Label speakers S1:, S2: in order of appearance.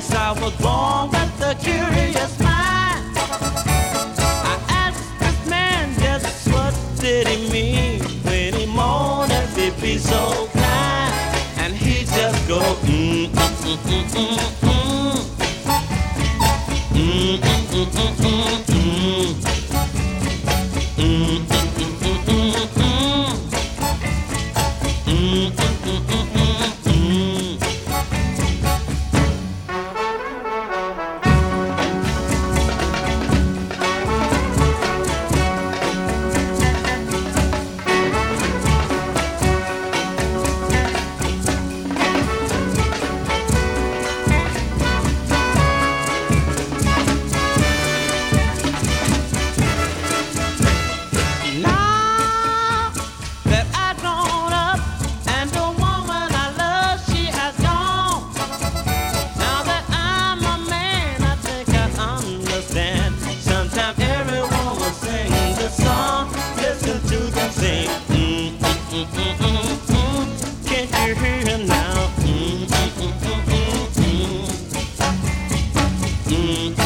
S1: I was born with a curious mind. I asked this man just what did he mean when he moaned and be so kind. And he just go mm mm mm mm mm mm mm mm mm mm mm. Can't you hear now?